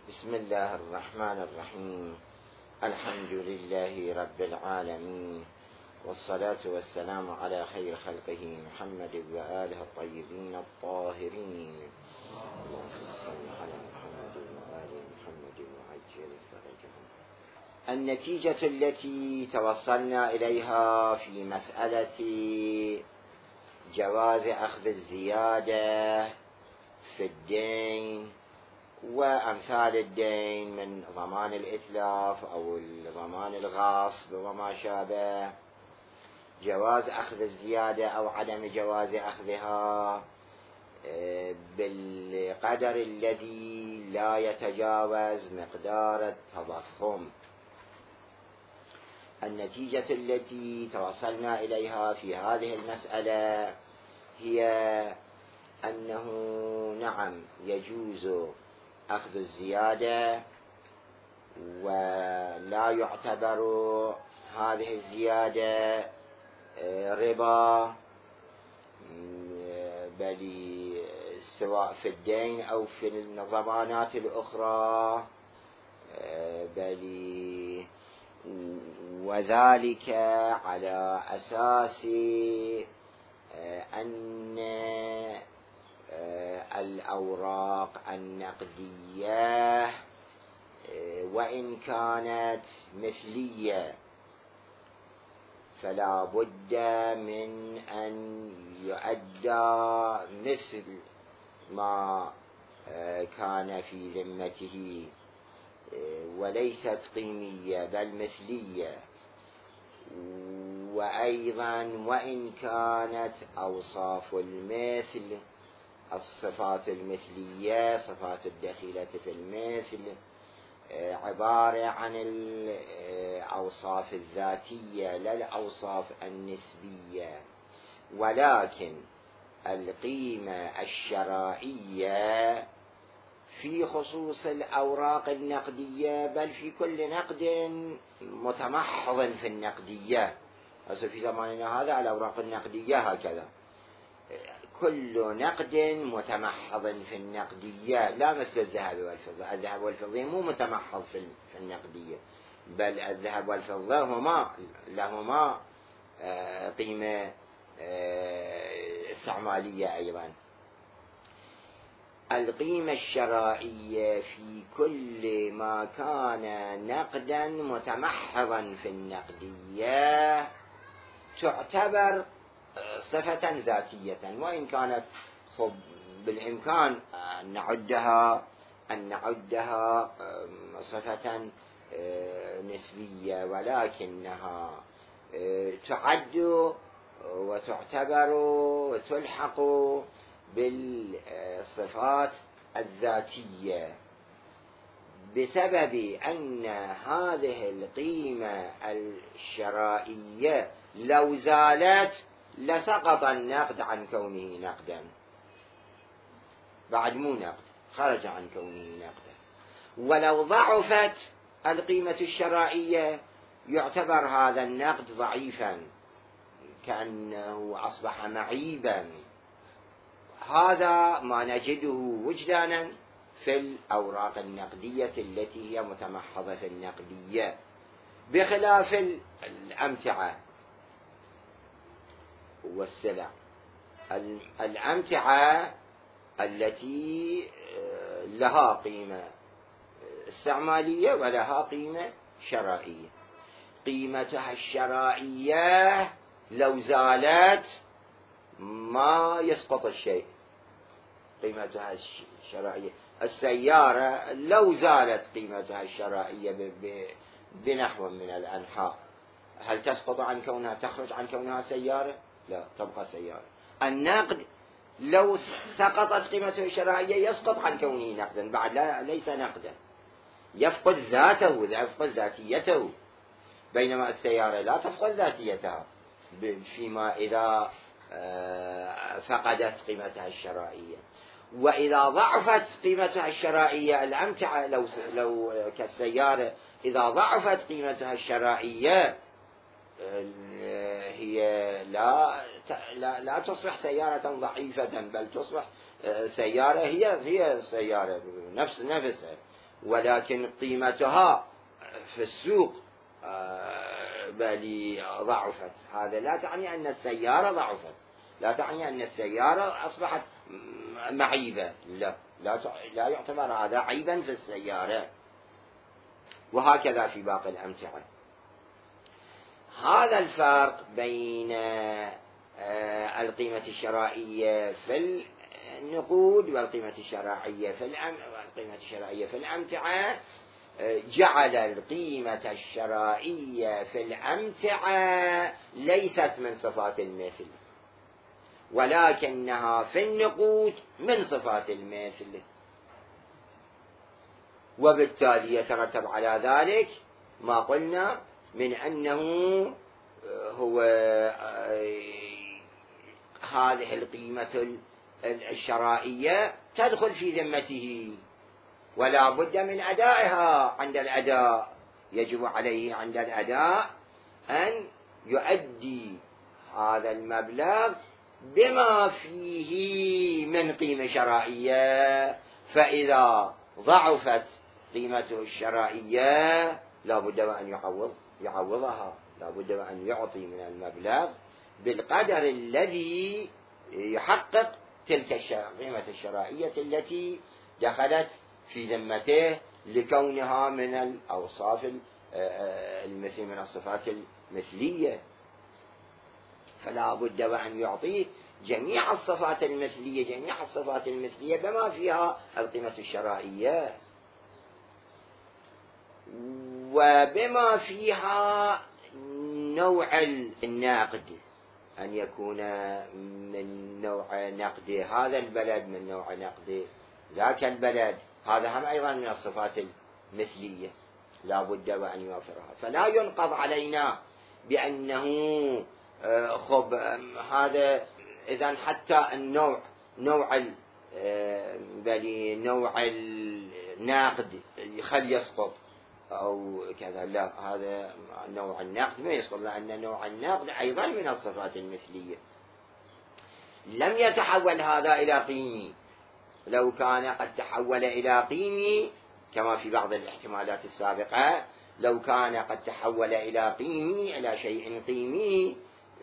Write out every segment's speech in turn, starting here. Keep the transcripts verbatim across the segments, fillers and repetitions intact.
بسم الله الرحمن الرحيم. الحمد لله رب العالمين، والصلاة والسلام على خير خلقه محمد وآله الطيبين الطاهرين. اللهم صل على محمد وآل محمد وعجل فرجهم. النتيجة التي توصلنا إليها في مسألة جواز أخذ الزيادة في الدين وأمثال الدين من ضمان الإتلاف أو ضمان الغصب وما شابه، جواز أخذ الزيادة أو عدم جواز أخذها بالقدر الذي لا يتجاوز مقدار التضخم. النتيجة التي توصلنا إليها في هذه المسألة هي أنه نعم يجوز أخذ الزيادة، ولا يعتبر هذه الزيادة ربا، بل سواء في الدين أو في الضمانات الأخرى، بل وذلك على أساس أن الأوراق النقدية وإن كانت مثلية فلا بد من أن يؤدى مثل ما كان في ذمته، وليست قيمية بل مثلية. وأيضا وإن كانت أوصاف المثل، الصفات المثلية، صفات الدخيلة في المثل، عبارة عن الأوصاف الذاتية لا الأوصاف النسبية، ولكن القيمة الشرائية في خصوص الأوراق النقدية، بل في كل نقد متمحض في النقدية. هذا في زماننا هذا الأوراق النقدية هكذا، كل نقد متمحض في النقدية، لا مثل الذهب والفضة. الذهب والفضة مو متمحض في النقدية، بل الذهب والفضة هما لهما قيمة استعمالية أيضا. القيمة الشرائية في كل ما كان نقدا متمحضا في النقدية تعتبر صفة ذاتية، وإن كانت خب بالإمكان أن نعدها أن نعدها صفة نسبية، ولكنها تعد وتعتبر وتلحق بالصفات الذاتية، بسبب أن هذه القيمة الشرائية لو زالت لسقط النقد عن كونه نقدا، بعد مو نقد، خرج عن كونه نقدا. ولو ضعفت القيمة الشرائية يعتبر هذا النقد ضعيفا، كأنه أصبح معيبا. هذا ما نجده وجدانا في الأوراق النقدية التي هي متمحضة في النقدية، بخلاف الأمتعة والسلع. الأمتعة التي لها قيمة استعمالية ولها قيمة شرائية، قيمتها الشرائية لو زالت ما يسقط الشيء. قيمتها الشرائية السيارة لو زالت قيمتها الشرائية بنحو من الأنحاء، هل تسقط عن كونها، تخرج عن كونها سيارة؟ لا، تبقى سيارة. النقد لو سقطت قيمته الشرائية يسقط عن كونه نقدا، بعد لا ليس نقدا، يفقد ذاته، يفقد ذاتيته، بينما السيارة لا تفقد ذاتيتها فيما إذا فقدت قيمتها الشرائية. وإذا ضعفت قيمتها الشرائية الأمتعة لو لو كالسيارة إذا ضعفت قيمتها الشرائية هي لا لا لا تصبح سيارة ضعيفة، بل تصبح سيارة هي هي سيارة نفس نفسها، ولكن قيمتها في السوق بل ضعفت، هذا لا تعني أن السيارة ضعفت، لا تعني أن السيارة أصبحت معيبة، لا لا لا يعتبر هذا عيبا في السيارة. وهكذا في باقي الأمتعة. هذا الفرق بين القيمة الشرائية في النقود والقيمة الشرائية في والقيمة الشرائية في الأمتعة جعل القيمة الشرائية في الأمتعة ليست من صفات المثل، ولكنها في النقود من صفات المثل، وبالتالي يترتب على ذلك ما قلنا من أنه هو هذه القيمة الشرائية تدخل في ذمته ولا بد من أدائها. عند الأداء يجب عليه عند الأداء أن يؤدي هذا المبلغ بما فيه من قيمة شرائية، فإذا ضعفت قيمته الشرائية لا بد أن يعوض يعوضها، لا بد أن يعطي من المبلغ بالقدر الذي يحقق تلك القيمة الشرائية التي دخلت في ذمته لكونها من الأوصاف المثل من الصفات المثلية، فلا بد وأن يعطيه جميع الصفات المثلية جميع الصفات المثلية بما فيها القيمة الشرائية وبما فيها نوع النقد، أن يكون من نوع نقد هذا البلد من نوع نقد ذاك البلد، هذا هم أيضا من الصفات المثلية لا بد وأن يوفرها. فلا ينقض علينا بأنه خب هذا إذا حتى النوع نوع بل نوع النقد يخلي يسقط أو كذا، لا، هذا نوع النقد ما يسقط، لأن نوع النقد أيضا من الصفات المثلية. لم يتحول هذا إلى قيمي، لو كان قد تحول إلى قيمي كما في بعض الاحتمالات السابقة، لو كان قد تحول إلى قيمي إلى شيء قيمي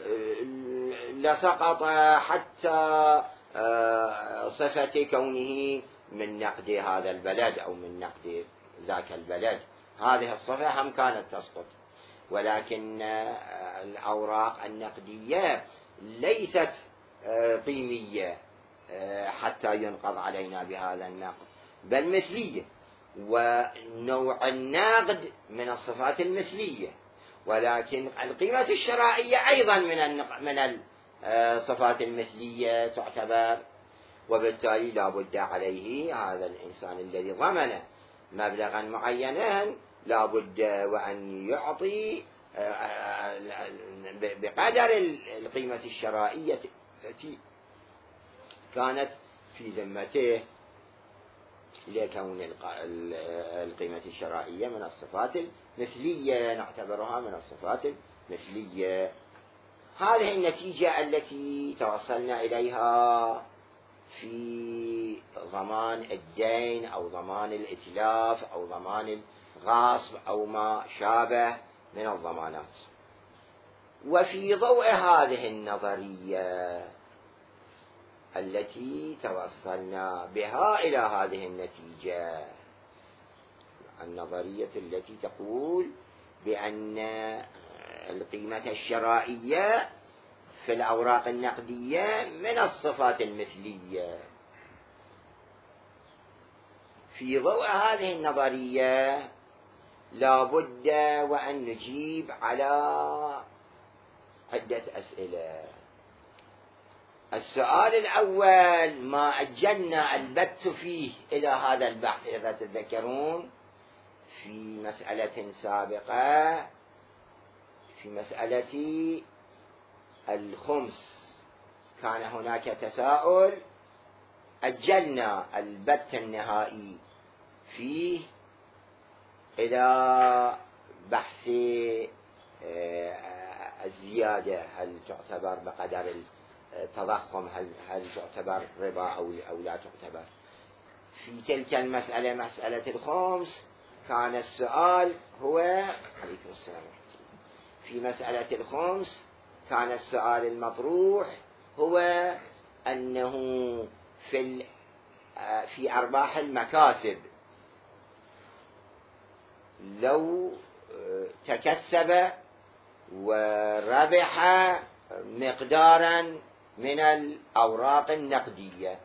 لسقط حتى صفة كونه من نقد هذا البلد أو من نقد ذاك البلد، هذه الصفة هم كانت تسقط. ولكن الأوراق النقدية ليست قيمية حتى ينقض علينا بهذا النقد، بل مثلية، ونوع النقد من الصفات المثلية، ولكن القيمة الشرائية أيضا من من الصفات المثلية تعتبر، وبالتالي لا بد عليه هذا الإنسان الذي ضمن مبلغا معينا لا بد وأن يعطي بقدر القيمة الشرائية التي كانت في ذمته، لكون القيمة الشرائية من الصفات المثلية نعتبرها من الصفات المثلية. هذه النتيجة التي توصلنا إليها في ضمان الدين أو ضمان الإتلاف أو ضمان الغاصب أو ما شابه من الضمانات. وفي ضوء هذه النظرية التي توصلنا بها إلى هذه النتيجة، النظرية التي تقول بأن القيمة الشرائية في الأوراق النقدية من الصفات المثلية، في ضوء هذه النظرية لا بد وأن نجيب على عدة أسئلة. السؤال الأول ما أجلنا البت فيه إلى هذا البحث إذا تذكرون في مسألة سابقة، في مسألة الخمس كان هناك تساؤل أجلنا البت النهائي فيه إلى بحث الزيادة، هل تعتبر بقدر التضخم، هل هل تعتبر ربا أو أو لا تعتبر. في تلك المسألة مسألة الخمس كان السؤال هو عليكم السلام. في مسألة الخمس كان السؤال المطروح هو أنه في في أرباح المكاسب لو تكسب وربح مقدارا من الأوراق النقدية،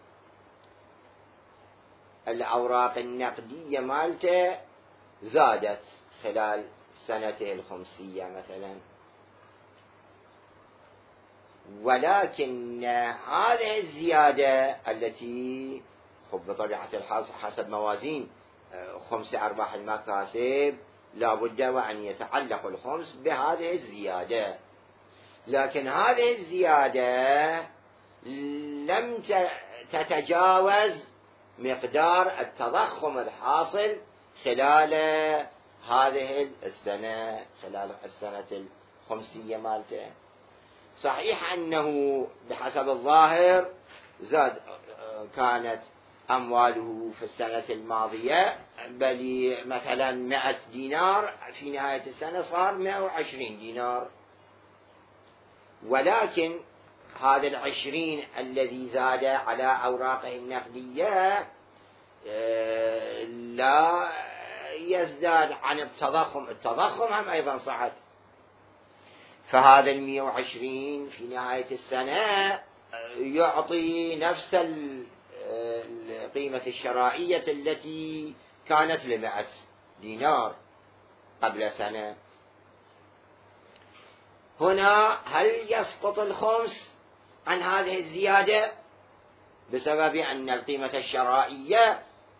الأوراق النقدية مالته زادت خلال سنته الخمسية مثلا، ولكن هذه الزيادة التي خب بطبيعة الحال حسب موازين خمس أرباح المكاسب لا بد وأن يتعلق الخمس بهذه الزيادة، لكن هذه الزيادة لم تتجاوز مقدار التضخم الحاصل خلال هذه السنة، خلال السنة الخمسية مالته. صحيح أنه بحسب الظاهر زاد، كانت أمواله في السنة الماضية بل مثلا مئة دينار، في نهاية السنة صار مئة وعشرين دينار، ولكن هذا العشرين الذي زاد على أوراقه النقدية لا يزداد عن التضخم، التضخم هم أيضا صعد، فهذا المئة وعشرين في نهاية السنة يعطي نفس القيمة الشرائية التي كانت لمئة دينار قبل سنة. هنا هل يسقط الخمس عن هذه الزيادة بسبب أن القيمة الشرائية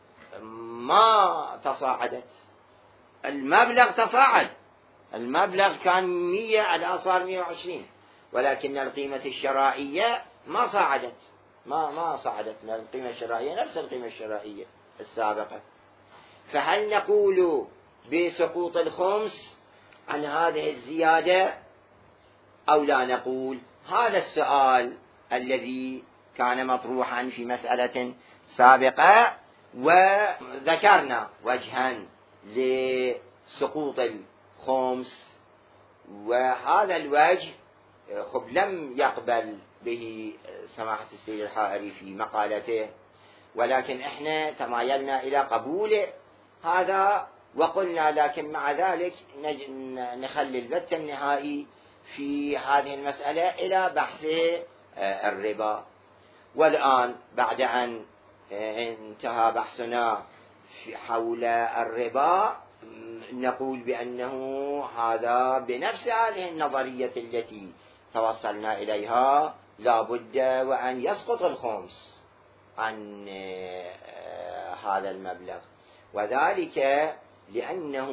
ما تصاعدت؟ المبلغ تصاعد، المبلغ كان مئة الآن صار مئة وعشرين، ولكن القيمة الشرائية ما صعدت، ما ما صعدت القيمة الشرائية نفس القيمة الشرائية السابقة. فهل نقول بسقوط الخمس عن هذه الزيادة أو لا نقول؟ هذا السؤال الذي كان مطروحا في مسألة سابقة، وذكرنا وجها لسقوط الخمس، وهذا الوجه خب لم يقبل به سماحة السيد الحائري في مقالته، ولكن احنا تمايلنا إلى قبول هذا وقلنا لكن مع ذلك نخلي البت النهائي في هذه المسألة إلى بحث الربا. والآن بعد أن انتهى بحثنا حول الربا نقول بأنه هذا بنفس هذه النظرية التي توصلنا إليها لا بد وأن يسقط الخمس عن هذا المبلغ، وذلك لأنه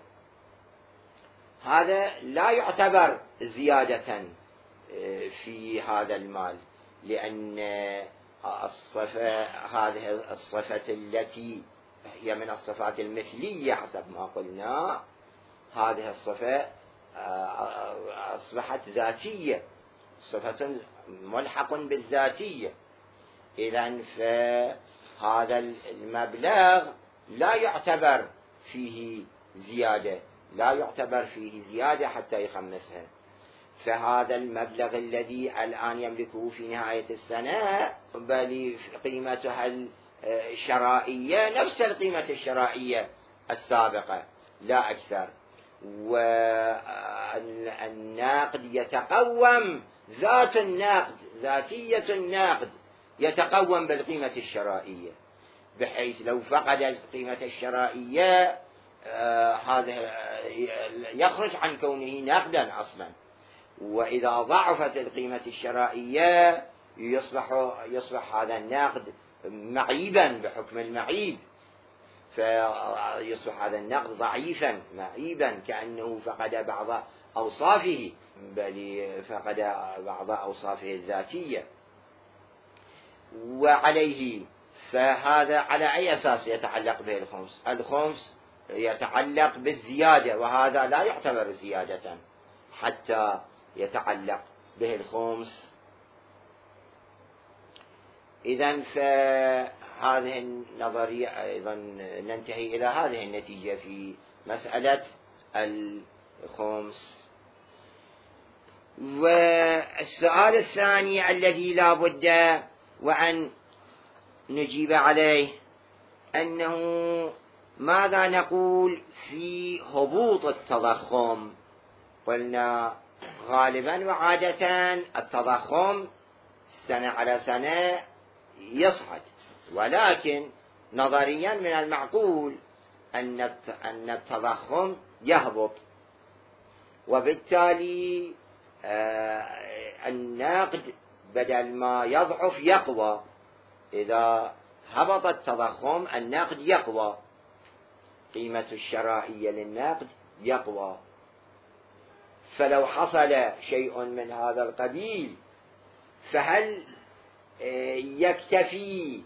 هذا لا يعتبر زيادة في هذا المال، لأن الصفة هذه الصفة التي هي من الصفات المثلية حسب ما قلنا، هذه الصفة أصبحت ذاتية، صفة ملحق بالذاتية، إذن فهذا المبلغ لا يعتبر فيه زيادة، لا يعتبر فيه زيادة حتى يخمسها. فهذا المبلغ الذي الآن يملكه في نهاية السنة بل قيمتها الشرائية نفس القيمة الشرائية السابقة لا أكثر، والنقد يتقوم، ذات النقد ذاتية النقد يتقوم بالقيمة الشرائية، بحيث لو فقد القيمة الشرائية هذا يخرج عن كونه نقدا أصلا، وإذا ضعفت القيمة الشرائية يصبح يصبح هذا النقد معيبا بحكم المعيب، فيصبح هذا النقد ضعيفا معيبا كأنه فقد بعض أوصافه، بل فقد بعض أوصافه الذاتية. وعليه فهذا على أي أساس يتعلق به الخمس؟ الخمس يتعلق بالزيادة، وهذا لا يعتبر زيادة حتى يتعلق به الخمس. إذن هذه النظرية أيضا ننتهي إلى هذه النتيجة في مسألة الخمس. والسؤال الثاني الذي لا بد وأن نجيب عليه أنه ماذا نقول في هبوط التضخم؟ قلنا غالبا وعادة التضخم سنة على سنة يصعد، ولكن نظريا من المعقول أن التضخم يهبط، وبالتالي النقد بدل ما يضعف يقوى. إذا هبط التضخم النقد يقوى، قيمة الشرائية للنقد يقوى. فلو حصل شيء من هذا القبيل فهل يكتفي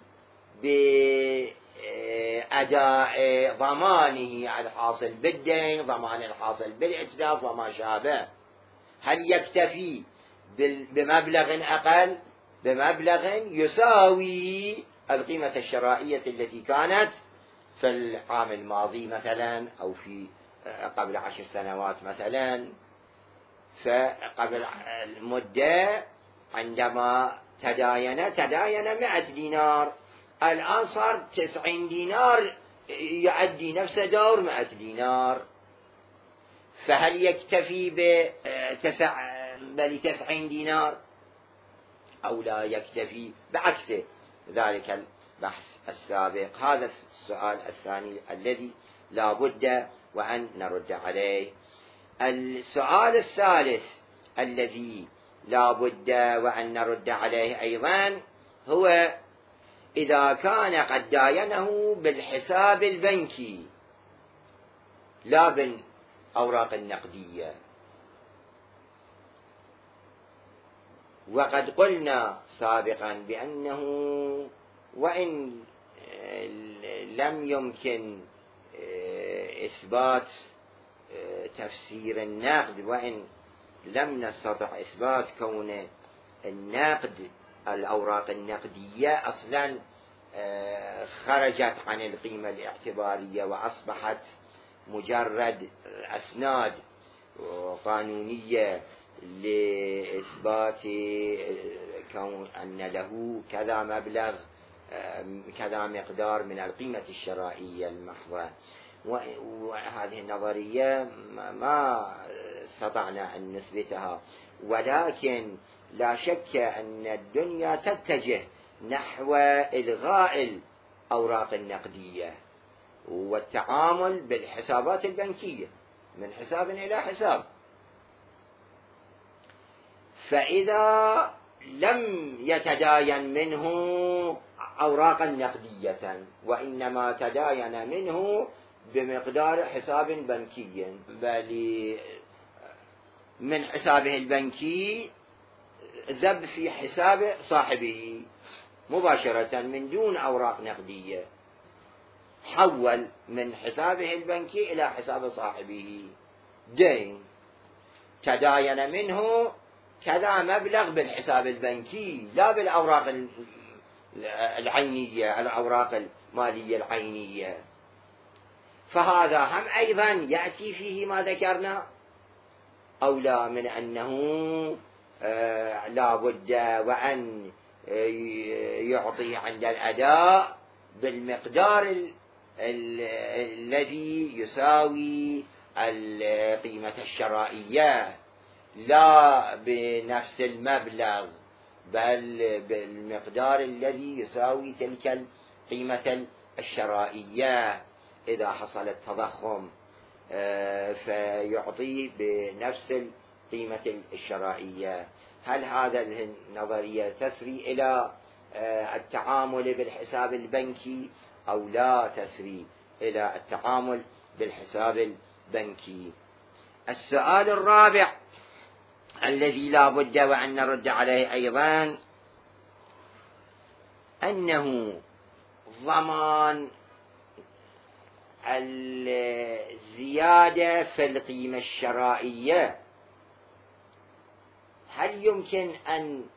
بأداء ضمانه الحاصل بالدين، ضمان الحاصل بالإتلاف وما شابه؟ هل يكتفي بمبلغ أقل، بمبلغ يساوي القيمة الشرائية التي كانت في العام الماضي مثلا، أو في قبل عشر سنوات مثلا؟ فقبل المدة عندما تداين تداين مئة دينار، الآن صار تسعين دينار، يؤدي نفس دور مئة دينار. فهل يكتفي بتسع بتسعين دينار أو لا يكتفي بعكس ذلك البحث السابق؟ هذا السؤال الثاني الذي لا بد وأن نرد عليه. السؤال الثالث الذي لا بد وأن نرد عليه أيضا هو إذا كان قد داينه بالحساب البنكي لا بالأوراق النقدية، وقد قلنا سابقا بأنه وإن لم يمكن إثبات تفسير النقد، وإن لم نستطع إثبات كون النقد الأوراق النقدية أصلا خرجت عن القيمة الاعتبارية وأصبحت مجرد أسناد قانونية لإثبات كون أن له كذا مبلغ كذا مقدار من القيمة الشرائية المحضة. وهذه النظرية ما استطعنا أن نثبتها، ولكن لا شك أن الدنيا تتجه نحو إلغاء الأوراق النقدية والتعامل بالحسابات البنكية من حساب إلى حساب. فإذا لم يتداين منه أوراقا نقدية وإنما تداين منه بمقدار حساب بنكي، بل من حسابه البنكي ذب في حساب صاحبه مباشرة من دون أوراق نقدية، حول من حسابه البنكي إلى حساب صاحبه دين، تداين منه كذا مبلغ بالحساب البنكي لا بالأوراق العينية، الأوراق المالية العينية. فهذا هم أيضا يأتي فيه ما ذكرنا أولى من أنه لا بد وأن يعطي عند الأداء بالمقدار الذي يساوي القيمة الشرائية، لا بنفس المبلغ بل بالمقدار الذي يساوي تلك القيمة الشرائية. إذا حصل التضخم فيعطي بنفس القيمة الشرائية. هل هذه النظرية تسري إلى التعامل بالحساب البنكي أو لا تسري إلى التعامل بالحساب البنكي؟ السؤال الرابع الذي لا بد وأن نرد عليه أيضا أنه ضمان الزيادة في القيمة الشرائية. هل يمكن أن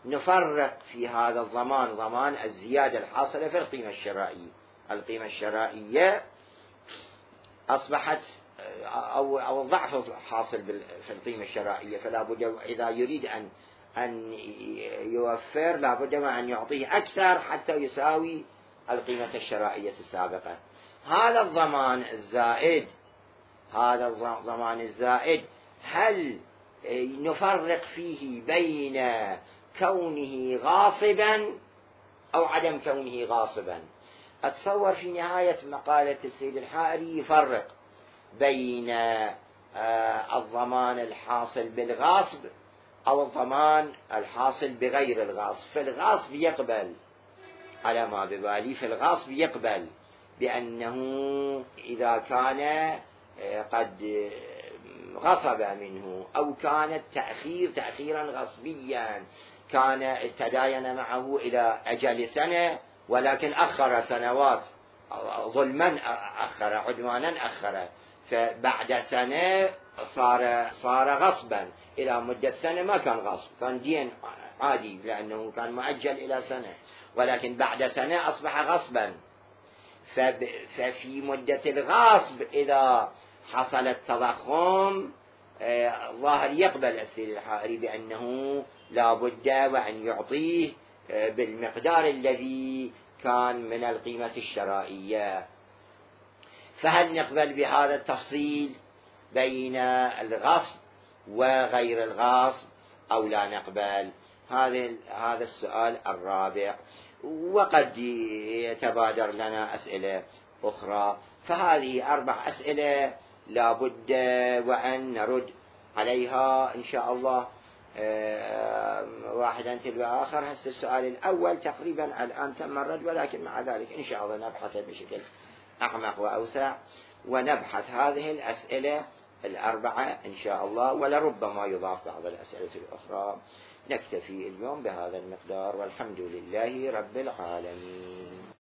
نفرق في هذا الضمان ضمان الزيادة الحاصلة في القيمة الشرائية. القيمة الشرائية أصبحت أو أو الضعف حاصل في القيمة الشرائية، فلا بد إذا يريد أن أن يوفر لا بد أن يعطيه أكثر حتى يساوي القيمة الشرائية السابقة. هذا الضمان الزائد هذا الضمان الزائد هل نفرق فيه بين كونه غاصبا أو عدم كونه غاصبا؟ أتصور في نهاية مقالة السيد الحائري يفرق بين الضمان الحاصل بالغاصب أو الضمان الحاصل بغير الغاصب. في الغاصب يقبل على ما ببالي في الغاصب يقبل بأنه إذا كان قد غصب منه أو كان التأخير تأخيرا غصبيا، كان تداين معه إلى أجل سنة ولكن أخر سنوات ظلما، أخر عدوانا، أخر فبعد سنة صار صار غصبا. إلى مدة سنة ما كان غصب، كان دين عادي لأنه كان مؤجل إلى سنة، ولكن بعد سنة أصبح غصبا. ففي مدة الغصب إذا حصل التضخم ظاهر يقبل السيد الحائري بأنه لا بد وأن يعطيه بالمقدار الذي كان من القيمة الشرائية. فهل نقبل بهذا التفصيل بين الغصب وغير الغصب أو لا نقبل؟ هذا هذا السؤال الرابع. وقد يتبادر لنا أسئلة أخرى، فهذه أربع أسئلة لا بد وأن نرد عليها إن شاء الله واحدا تلو آخر. هسه السؤال الأول تقريبا الآن تم الرد، ولكن مع ذلك إن شاء الله نبحث بشكل أعمق وأوسع ونبحث هذه الأسئلة الأربعة إن شاء الله، ولربما يضاف بعض الأسئلة الأخرى. نكتفي اليوم بهذا المقدار، والحمد لله رب العالمين.